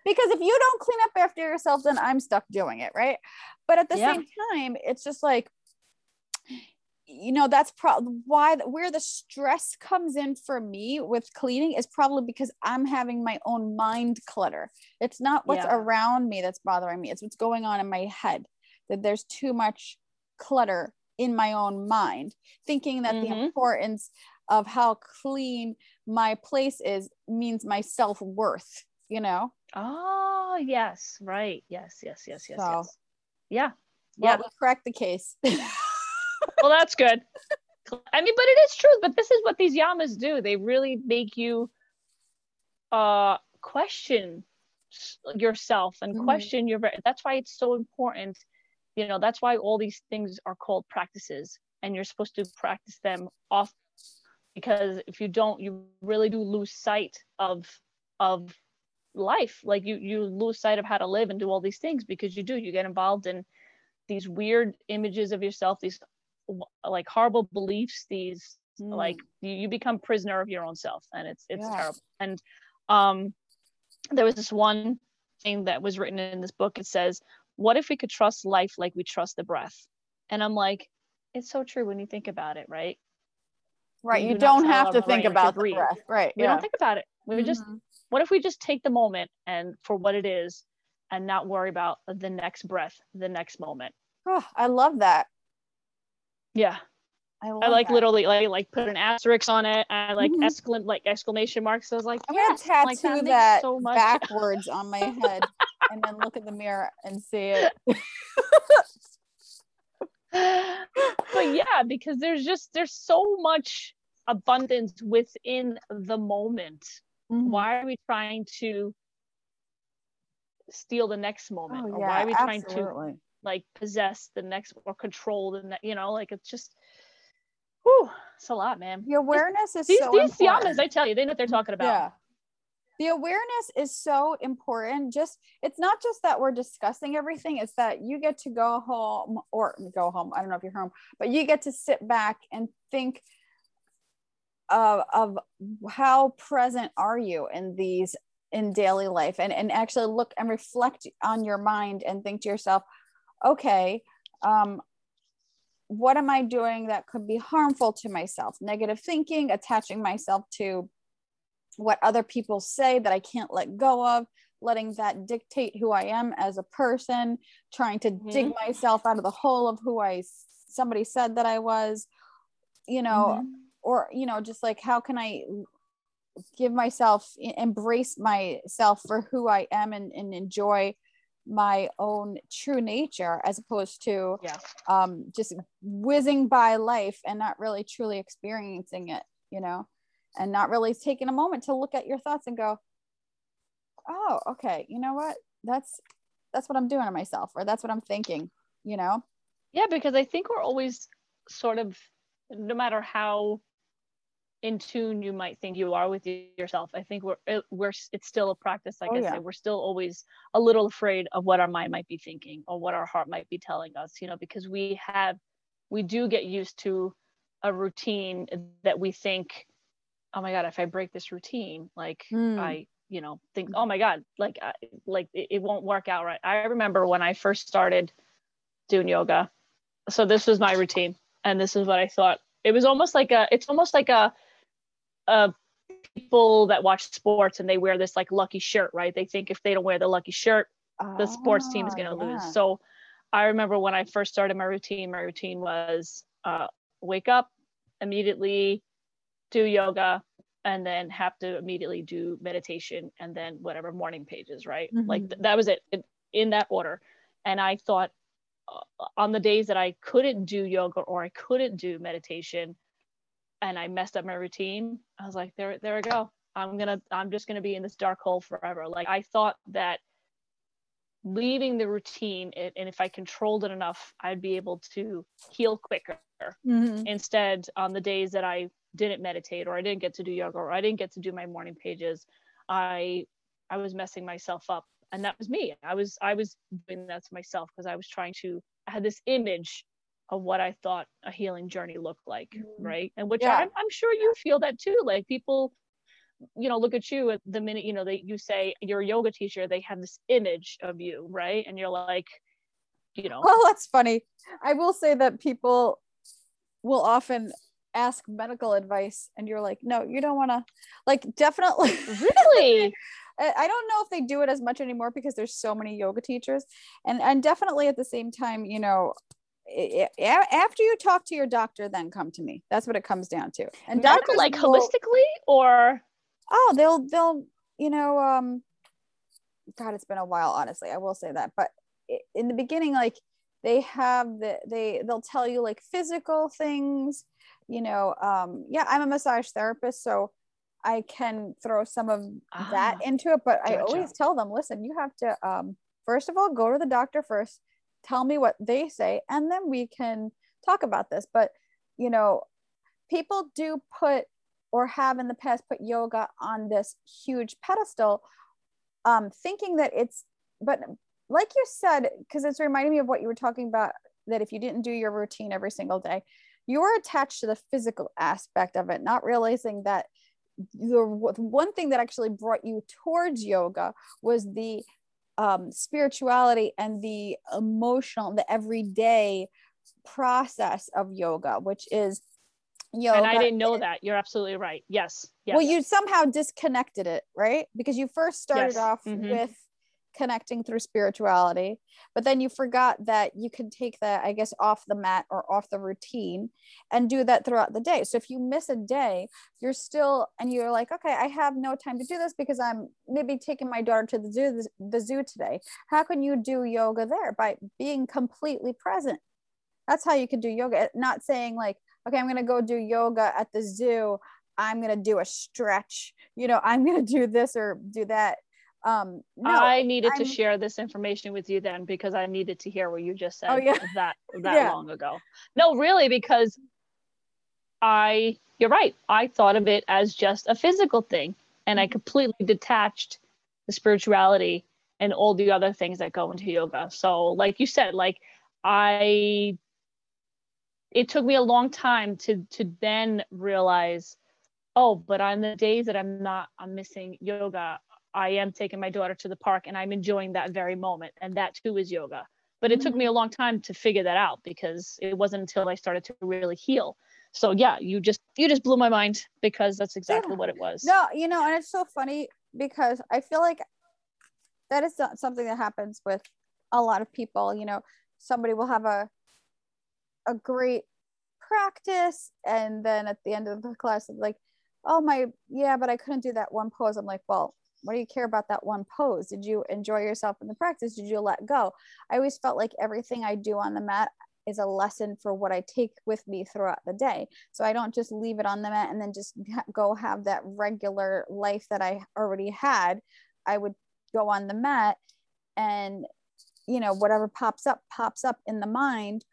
Because if you don't clean up after yourself, then I'm stuck doing it, right? But at the Yeah. same time, it's just like, you know, that's probably why where the stress comes in for me with cleaning is probably because I'm having my own mind clutter. It's not what's Yeah. around me that's bothering me. It's what's going on in my head, that there's too much clutter in my own mind, thinking that Mm-hmm. the importance of how clean my place is means my self-worth, you know? Oh, yes. Right. Yes, yes, yes, yes, So, yes. Yeah. well, Yeah. we cracked the case. Well, that's good. I mean, but it is true. But this is what these yamas do. They really make you uh question yourself and Mhm. question your. That's why it's so important. You know, that's why all these things are called practices, and you're supposed to practice them off. Because if you don't, you really do lose sight of of life. Like you you lose sight of how to live and do all these things, because you do. You get involved in these weird images of yourself, these like horrible beliefs, these Mm. like you, you become prisoner of your own self, and it's it's Yeah. terrible. And um there was this one thing that was written in this book. It says, what if we could trust life like we trust the breath? And I'm like, it's so true when you think about it, right? Right. We You do not don't tell have our to think brain to about the breathe. breath. Right. We Yeah. don't think about it. We just, Mhm. what if we just take the moment and for what it is, and not worry about the next breath, the next moment? Oh, I love that. Yeah. I love I like that. literally like like put an asterisk on it, and like Mhm. exclam like exclamation marks. So I was like, I'm yes, gonna like tattoo that that, makes so much. backwards on my head and then look in the mirror and see it. But yeah, because there's just there's so much abundance within the moment. Mhm. Why are we trying to steal the next moment? Oh, Or yeah, why are we trying to absolutely. like possess the next or control the next? You know, like it's just, whew, it's a lot, man. The awareness is These so these important. yamas, I tell you, they know what they're talking about. Yeah. The awareness is so important. Just it's not just that we're discussing everything, it's that you get to go home or go home. I don't know if you're home, but you get to sit back and think of, of how present are you in these in daily life, and, and actually look and reflect on your mind and think to yourself, okay, um, what am I doing that could be harmful to myself? Negative thinking, attaching myself to what other people say that I can't let go of, letting that dictate who I am as a person, trying to Mhm. dig myself out of the hole of who I somebody said that I was, you know, Mhm. or, you know, just like, how can I give myself, embrace myself for who I am, and, and enjoy my own true nature, as opposed to Yeah. um, just whizzing by life and not really truly experiencing it, you know, and not really taking a moment to look at your thoughts and go, oh, okay, you know what? That's, that's what I'm doing to myself, or that's what I'm thinking, you know? Yeah, because I think we're always sort of, no matter how in tune you might think you are with yourself, I think we're we're it's still a practice. Like Oh, I yeah. said, we're still always a little afraid of what our mind might be thinking or what our heart might be telling us, you know, because we have we do get used to a routine that we think, oh my god, if I break this routine, like Mm. I, you know, think, oh my god, like I, like it, it won't work out right. I remember when I first started doing yoga, so this was my routine, and this is what I thought. It was almost like a it's almost like a uh, people that watch sports and they wear this like lucky shirt, right? They think if they don't wear the lucky shirt, the sports team is going to Oh, yeah. lose. So I remember when I first started my routine, my routine was uh, wake up, immediately do yoga, and then have to immediately do meditation, and then whatever morning pages, right? Mhm. Like th- that was it, in, in that order. And I thought uh, on the days that I couldn't do yoga or I couldn't do meditation, and I messed up my routine, I was like, there, there we go. I'm gonna, I'm just gonna be in this dark hole forever. Like I thought that leaving the routine, it, and if I controlled it enough, I'd be able to heal quicker. Mhm. Instead, on the days that I didn't meditate, or I didn't get to do yoga, or I didn't get to do my morning pages, I, I was messing myself up, and that was me. I was, I was doing that to myself because I was trying to. I had this image of what I thought a healing journey looked like, right? And which Yeah. I'm, I'm sure you feel that too. Like people, you know, look at you at the minute, you know, that you say you're a yoga teacher, they have this image of you, right? And you're like, you know. Well, that's funny. I will say that people will often ask medical advice and you're like, no, you don't want to, like, definitely. Really? I don't know if they do it as much anymore because there's so many yoga teachers, and and definitely at the same time, you know, it, it, after you talk to your doctor, then come to me. That's what it comes down to. And medical, like will, holistically, or oh, they'll they'll you know, um, God, it's been a while, honestly. I will say that, but in the beginning, like they have the they they'll tell you like physical things, you know. Um, yeah, I'm a massage therapist, so I can throw some of ah, that into it, but gotcha. I always tell them, listen, you have to, um, first of all, go to the doctor first, tell me what they say, and then we can talk about this. But, you know, people do put, or have in the past put yoga on this huge pedestal, um, thinking that it's, but like you said, because it's reminding me of what you were talking about, that if you didn't do your routine every single day, you were attached to the physical aspect of it, not realizing that the one thing that actually brought you towards yoga was the um, spirituality and the emotional, the everyday process of yoga, which is yoga. And I didn't know that. You're absolutely right. Yes. Yes. Well, you somehow disconnected it, right? Because you first started yes. off mm-hmm. with connecting through spirituality, but then you forgot that you can take that, I guess, off the mat or off the routine and do that throughout the day. So if you miss a day, you're still, and you're like, okay, I have no time to do this because I'm maybe taking my daughter to the zoo, the zoo today. How can you do yoga there? By being completely present. That's how you can do yoga. Not saying like, okay, I'm going to go do yoga at the zoo. I'm going to do a stretch, you know, I'm going to do this or do that. Um, no, I needed I'm, to share this information with you then, because I needed to hear what you just said oh, yeah. that that yeah. long ago. No, really, because I, you're right. I thought of it as just a physical thing, and I completely detached the spirituality and all the other things that go into yoga. So like you said, like I, it took me a long time to, to then realize, oh, but on the days that I'm not, I'm missing yoga, I am taking my daughter to the park and I'm enjoying that very moment. And that too is yoga. But it mm-hmm. took me a long time to figure that out, because it wasn't until I started to really heal. So yeah, you just, you just blew my mind, because that's exactly yeah. what it was. No, you know, and it's so funny because I feel like that is something that happens with a lot of people. You know, somebody will have a, a great practice, and then at the end of the class, it's like, oh my, yeah, but I couldn't do that one pose. I'm like, well, what do you care about that one pose? Did you enjoy yourself in the practice? Did you let go? I always felt like everything I do on the mat is a lesson for what I take with me throughout the day. So I don't just leave it on the mat and then just go have that regular life that I already had. I would go on the mat, and, you know, whatever pops up, pops up in the mind,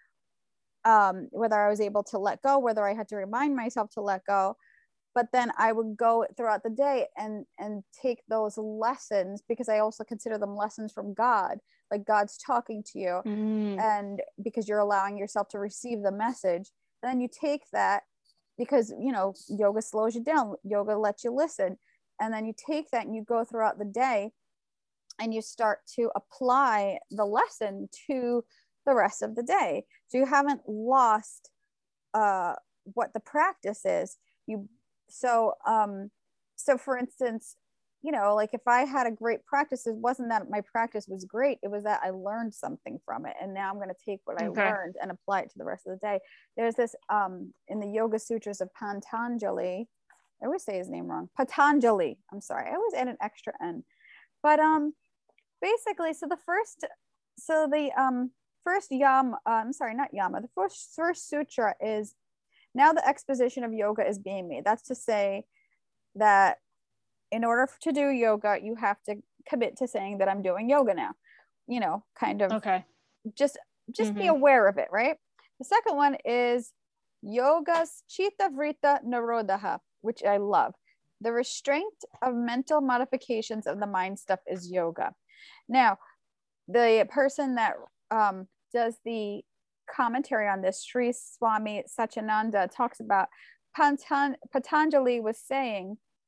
um, whether I was able to let go, whether I had to remind myself to let go. But then I would go throughout the day and and take those lessons, because I also consider them lessons from God, like God's talking to you, mm. and because you're allowing yourself to receive the message. And then you take that, because, you know, yoga slows you down, yoga lets you listen, and then you take that and you go throughout the day and you start to apply the lesson to the rest of the day. So you haven't lost uh, what the practice is. You So, um, so for instance, you know, like if I had a great practice, it wasn't that my practice was great. It was that I learned something from it. And now I'm going to take what okay. I learned and apply it to the rest of the day. There's this, um, in the Yoga Sutras of Patanjali, I always say his name wrong. Patanjali. I'm sorry. I always add an extra N, but, um, basically, so the first, so the, um, first yama, uh, I'm sorry, not yama, the first, first sutra is, now the exposition of yoga is being made. That's to say that in order to do yoga, you have to commit to saying that I'm doing yoga now, you know, kind of okay. just, just mm-hmm. be aware of it. Right. The second one is yoga's chitta vritta nirodha, which I love. The restraint of mental modifications of the mind stuff is yoga. Now, the person that um, does the commentary on this, Sri Swami Satyananda, talks about Patan- Patanjali was saying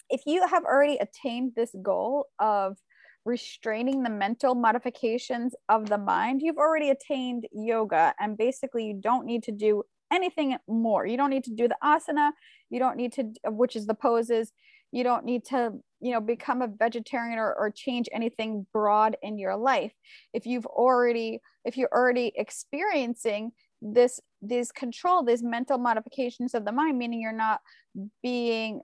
if you have already attained this goal of restraining the mental modifications of the mind, you've already attained yoga. And basically, you don't need to do anything more. You don't need to do the asana. You don't need to, which is the poses. You don't need to, you know, become a vegetarian or, or change anything broad in your life. If you've already, if you're already experiencing this, these control, these mental modifications of the mind, meaning you're not being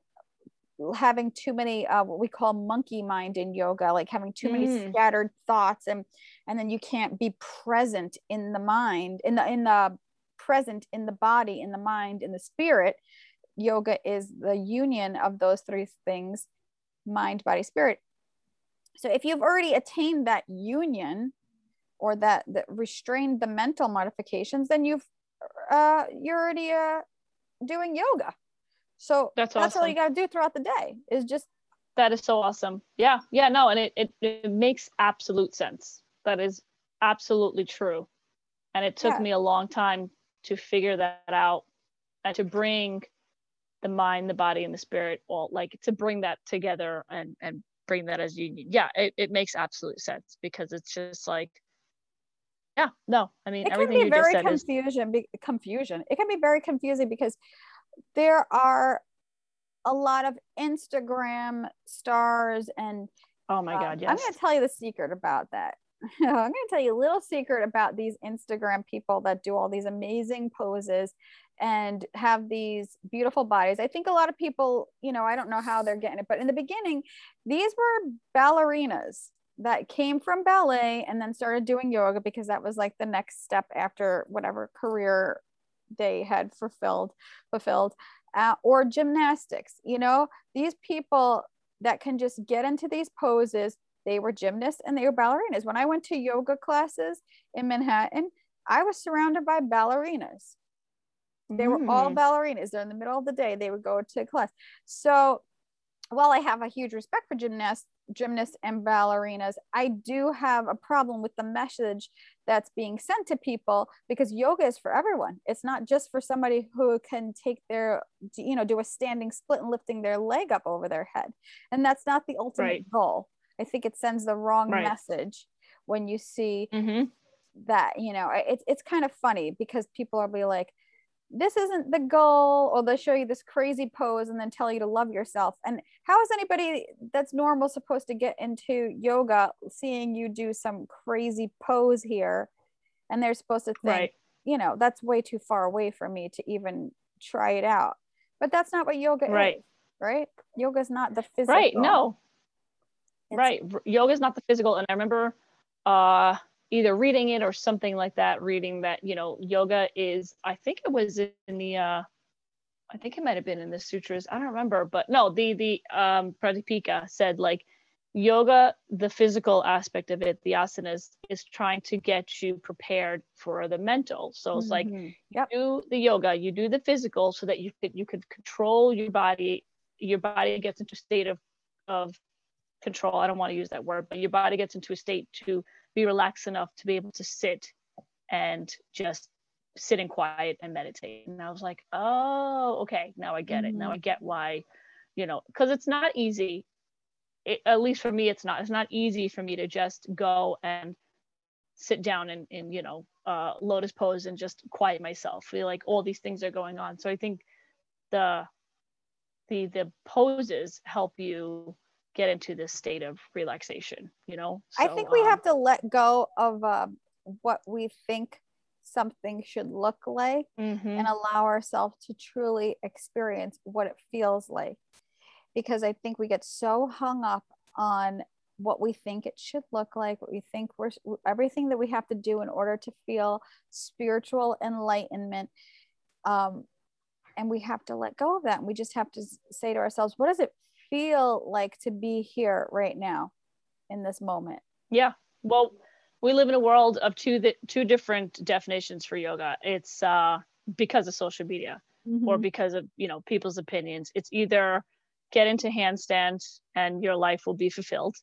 having too many uh, what we call monkey mind in yoga, like having too many Mm. scattered thoughts, and and then you can't be present in the mind, in the in the present in the body, in the mind, in the spirit. Yoga is the union of those three things: mind, body, spirit. So if you've already attained that union, or that that restrained the mental modifications, then you've uh you're already uh doing yoga. So That's that's all awesome. you got to do throughout the day, is just. That is so awesome. Yeah. Yeah. No. And it, it, it makes absolute sense. That is absolutely true. And it took Yeah. me a long time to figure that out, and to bring the mind, the body, and the spirit, all, like, to bring that together and, and bring that as union. Yeah. It, it makes absolute sense, because it's just like, yeah, no, I mean, It can everything be you just very said is, confusion, be, confusion. It can be very confusing because there are a lot of Instagram stars, and oh my um, God, I'm yes. going to tell you the secret about that. I'm going to tell you a little secret about these Instagram people that do all these amazing poses and have these beautiful bodies. I think a lot of people, you know, I don't know how they're getting it, but in the beginning, these were ballerinas that came from ballet and then started doing yoga because that was like the next step after whatever career they had fulfilled, fulfilled, uh, or gymnastics. You know, these people that can just get into these poses, they were gymnasts and they were ballerinas. When I went to yoga classes in Manhattan, I was surrounded by ballerinas. They were all Mm. ballerinas. They're in the middle of the day. They would go to class. So while I have a huge respect for gymnasts, gymnasts and ballerinas, I do have a problem with the message that's being sent to people, because yoga is for everyone. It's not just for somebody who can take their, you know, do a standing split and lifting their leg up over their head. And that's not the ultimate Right. goal. I think it sends the wrong Right. message when you see Mm-hmm. that, you know, it's, it's kind of funny because people will be like, this isn't the goal, or they'll show you this crazy pose and then tell you to love yourself. And how is anybody that's normal supposed to get into yoga seeing you do some crazy pose here, and they're supposed to think, Right. you know, that's way too far away for me to even try it out. But that's not what yoga Right. is, right? Yoga is not the physical. Right. No. It's, right. Yoga is not the physical. And I remember uh either reading it or something like that, reading that, you know, yoga is, I think it was in the uh I think it might have been in the sutras, I don't remember, but no, the the um Pradipika said, like, yoga, the physical aspect of it, the asanas, is trying to get you prepared for the mental. So it's like, mm-hmm. Yep. do the yoga, you do the physical, so that you could you could control your body. Your body gets into a state of of control. I don't want to use that word, but your body gets into a state to be relaxed enough to be able to sit and just sit in quiet and meditate. And I was like, oh, okay, now I get mm-hmm. it. Now I get why, you know, because it's not easy. It, at least for me, it's not. It's not easy for me to just go and sit down in, in you know, uh, lotus pose and just quiet myself. Feel like all these things are going on. So I think the the the poses help you get into this state of relaxation, you know. So, I think we um, have to let go of uh, what we think something should look like, mm-hmm. and allow ourselves to truly experience what it feels like. Because I think we get so hung up on what we think it should look like, what we think we're, everything that we have to do in order to feel spiritual enlightenment. Um, and we have to let go of that. And we just have to say to ourselves, what does it feel like to be here right now in this moment? Yeah. Well, we live in a world of two the two different definitions for yoga. It's uh, because of social media, mm-hmm. or because of, you know, people's opinions. It's either get into handstands and your life will be fulfilled,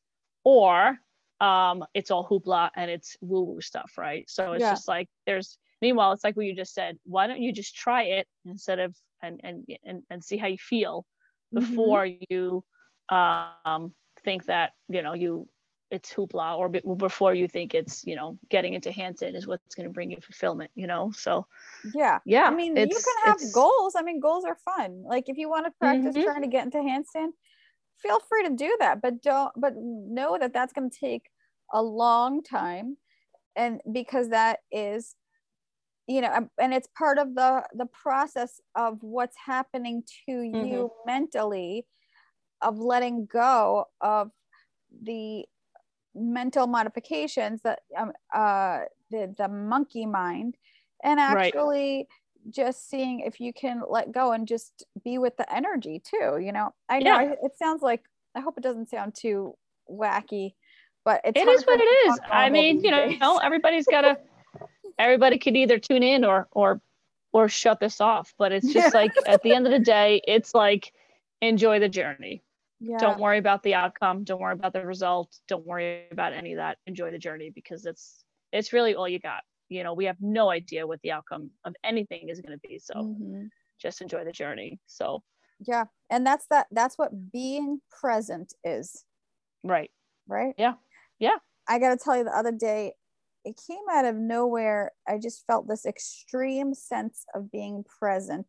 or um, it's all hoopla and it's woo-woo stuff, right? So it's yeah. just like, there's, meanwhile, it's like what you just said. Why don't you just try it instead of, and and and, and see how you feel before mm-hmm. you um, think that, you know, you, it's hoopla, or be, before you think it's, you know, getting into handstand is what's going to bring you fulfillment, you know? So yeah. yeah, I mean, you it's, can have it's, goals. I mean, goals are fun. Like if you want to practice mm-hmm. trying to get into handstand, feel free to do that, but don't, but know that that's going to take a long time. And because that is, you know, and it's part of the, the process of what's happening to Mm-hmm. you mentally, of letting go of the mental modifications that um, uh the, the monkey mind, and actually right. just seeing if you can let go and just be with the energy too, you know. I know yeah. I, it sounds like, I hope it doesn't sound too wacky, but it's it is what it is. I mean, you know, know everybody's gotta everybody could either tune in or or or shut this off, but it's just yeah. like at the end of the day, it's like, enjoy the journey. Yeah. Don't worry about the outcome. Don't worry about the result. Don't worry about any of that. Enjoy the journey, because it's it's really all you got. You know, we have no idea what the outcome of anything is going to be. So mm-hmm. just enjoy the journey. So yeah, and that's that. That's what being present is. Right. Right. Yeah. Yeah. I got to tell you, the other day, it came out of nowhere. I just felt this extreme sense of being present,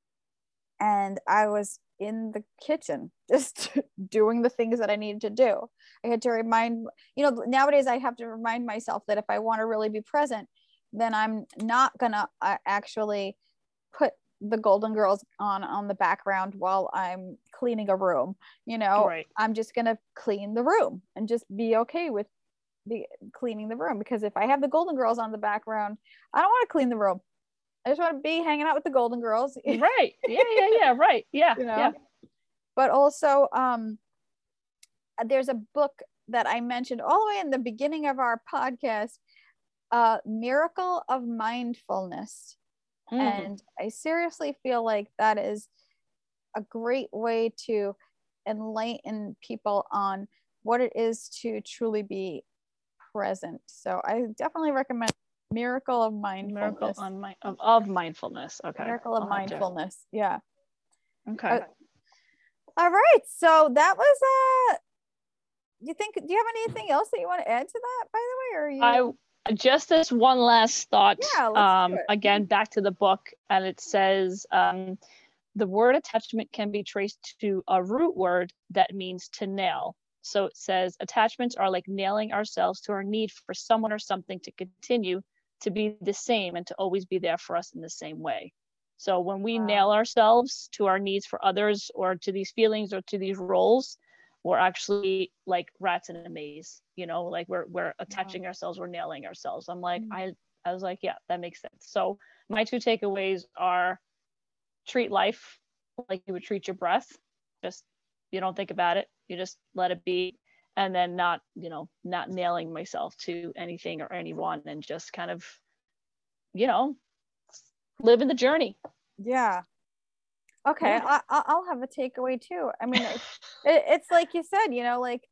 and I was in the kitchen just doing the things that I needed to do. I had to remind, you know, nowadays I have to remind myself that if I want to really be present, then I'm not gonna uh, actually put the Golden Girls on on the background while I'm cleaning a room, you know. Right. I'm just gonna clean the room and just be okay with the cleaning the room, because if I have the Golden Girls on the background, I don't want to clean the room. I just want to be hanging out with the Golden Girls. Right. Yeah, yeah, yeah. Right. Yeah. You know? Yeah. But also, um, there's a book that I mentioned all the way in the beginning of our podcast, uh, Miracle of Mindfulness. Mm. And I seriously feel like that is a great way to enlighten people on what it is to truly be present. So I definitely recommend Miracle of Mindfulness. Miracle on my, of, of Mindfulness. Okay. Miracle of I'll Mindfulness. To... Yeah. Okay. Uh, all right. So that was uh do you think, do you have anything else that you want to add to that, by the way? Or are you I just this one last thought. Yeah, let's um do it. Again, back to the book, and it says um the word attachment can be traced to a root word that means to nail. So it says attachments are like nailing ourselves to our need for someone or something to continue to be the same and to always be there for us in the same way. So when we wow. nail ourselves to our needs for others, or to these feelings, or to these roles, we're actually like rats in a maze, you know, like we're we're attaching wow. ourselves, we're nailing ourselves. I'm like, mm-hmm. I I was like, yeah, that makes sense. So my two takeaways are: treat life like you would treat your breath. Just, you don't think about it, you just let it be. And then not, you know, not nailing myself to anything or anyone, and just kind of, you know, live in the journey. Yeah. Okay. Yeah. I, I'll have a takeaway too. I mean, it's, it, it's like you said, you know, like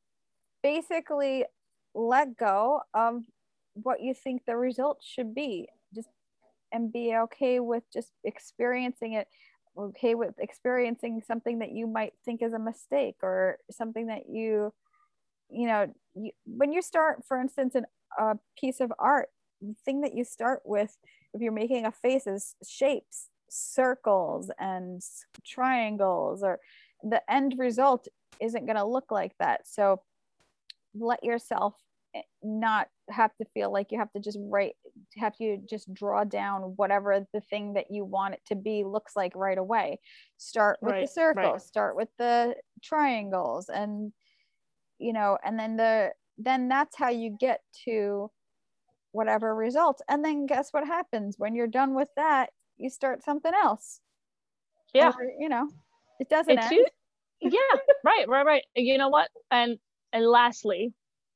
basically let go of what you think the result should be, just, and be okay with just experiencing it. Okay with experiencing something that you might think is a mistake, or something that you, you know, you, when you start, for instance, in a piece of art, the thing that you start with, if you're making a face, is shapes, circles and triangles, or the end result isn't going to look like that. So let yourself not have to feel like you have to just write, have to just draw down whatever the thing that you want it to be looks like right away. Start with right, the circles, right. start with the triangles, and you know, and then the then that's how you get to whatever result. And then guess what happens when you're done with that? You start something else. Yeah. Or, you know, it doesn't it's end. You, yeah, right, right, right. You know what? And and lastly,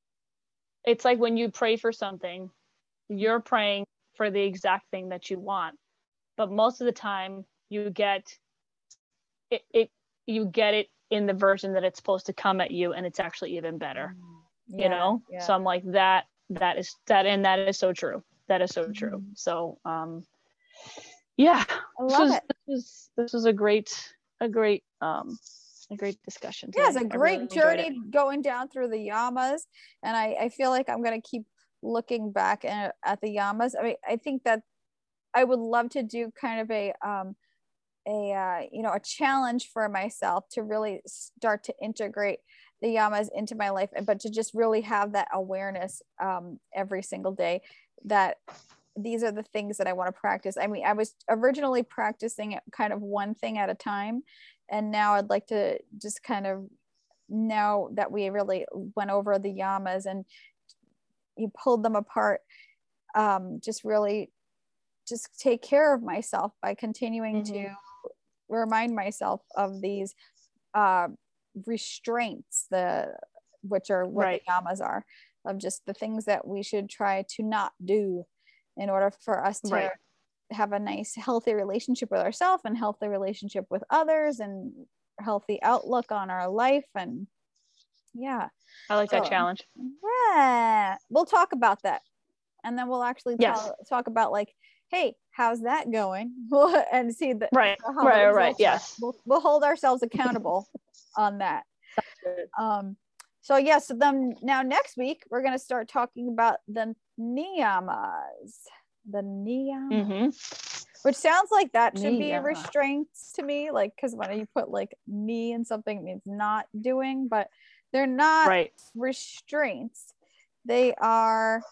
it's like when you pray for something, you're praying for the exact thing that you want, but most of the time you get it, it you get it in the version that it's supposed to come at you, and it's actually even better. Yeah, you know? Yeah. So I'm like, that that is that and that is so true. That is so true. Mm-hmm. So um yeah. I love this was, it. This was this was a great a great um a great discussion today. Yeah, it's a great really journey going down through the yamas. And I, I feel like I'm going to keep looking back at, at the yamas. I mean, I think that I would love to do kind of a, um, a, uh, you know, a challenge for myself to really start to integrate the yamas into my life, but to just really have that awareness um, every single day that these are the things that I want to practice. I mean, I was originally practicing kind of one thing at a time, and now I'd like to just kind of, now that we really went over the yamas and you pulled them apart, um, just really just take care of myself by continuing mm-hmm. to remind myself of these uh, restraints, the which are what right. the yamas are, of just the things that we should try to not do in order for us to right. have a nice healthy relationship with ourselves and healthy relationship with others and healthy outlook on our life. And yeah, I like so, that challenge. Yeah, we'll talk about that, and then we'll actually yes. talk, talk about like, hey, how's that going? And see the right right right yes we'll, we'll hold ourselves accountable on that. Um so yes, yeah, so then now next week we're going to start talking about the niyamas, the niyamas, mm-hmm. which sounds like that should Niyama. be restraints to me, like, because when you put like ni in something, it means not doing, but they're not right. restraints. They are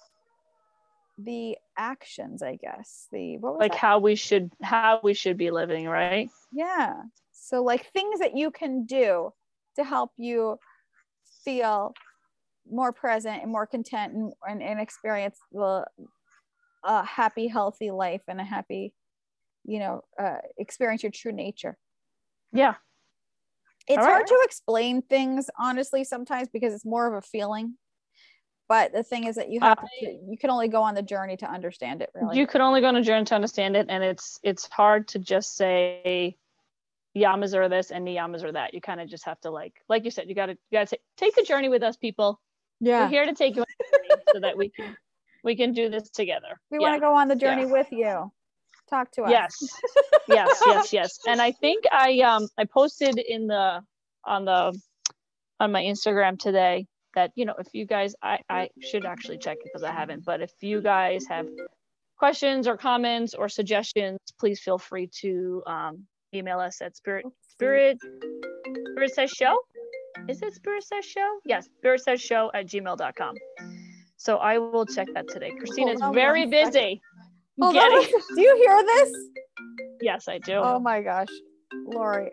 the actions, I guess. The what was like that? how we should how we should be living, right? Yeah. So like things that you can do to help you feel more present and more content and, and, and experience the a happy, healthy life and a happy, you know, uh, experience your true nature. Yeah. It's All hard right. to explain things, honestly, sometimes, because it's more of a feeling. But the thing is that you have uh, to, you can only go on the journey to understand it, really. You can only go on a journey to understand it. And it's, it's hard to just say yamas are this and niyamas are that. You kind of just have to, like, like you said, you got to, you got to take the journey with us, people. Yeah. We're here to take you on the journey so that we can, we can do this together. We yeah. want to go on the journey yeah. with you. Talk to us. Yes. yes, yes, yes. And I think I, um, I posted in the, on the, on my Instagram today, that, you know, if you guys, I, I should actually check it because I haven't, but if you guys have questions or comments or suggestions, please feel free to um, email us at spirit, spirit, spirit says show. Is it spirit says show? Yes, spirit says show at gmail dot com. So I will check that today. Christina's very busy. Hold getting... on. Do you hear this? Yes, I do. Oh my gosh, Lori.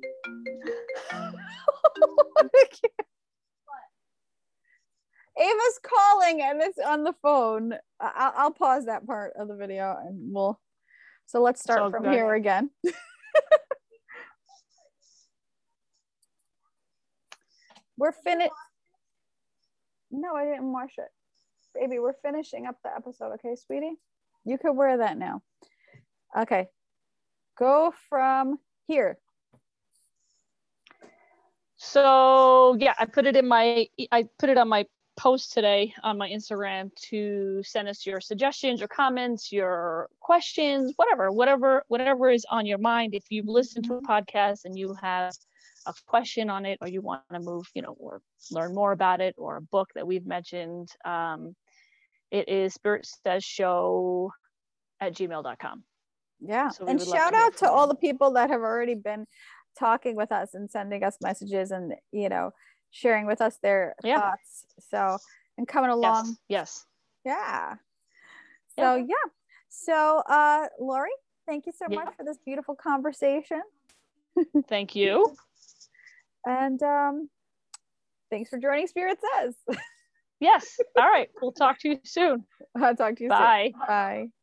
Ava's calling and it's on the phone. I'll, I'll pause that part of the video and we'll, so let's start so from good. here again. We're finished. No, I didn't wash it. Baby, we're finishing up the episode. Okay, sweetie? You could wear that now. Okay. Go from here. So yeah, I put it in my, I put it on my post today on my Instagram to send us your suggestions, your comments, your questions, whatever, whatever, whatever is on your mind. If you've listened to a podcast and you have a question on it, or you want to move, you know, or learn more about it, or a book that we've mentioned, um, it is spirit says show at gmail dot com. Yeah. So and shout to out to all the people that have already been talking with us and sending us messages and, you know, sharing with us their yeah. thoughts. So, and coming along. Yes. yes. Yeah. So, yeah. yeah. So, uh, Lori, thank you so yeah. much for this beautiful conversation. Thank you. And um, thanks for joining Spirit Says. Yes. All right. We'll talk to you soon. I'll talk to you Bye. soon. Bye.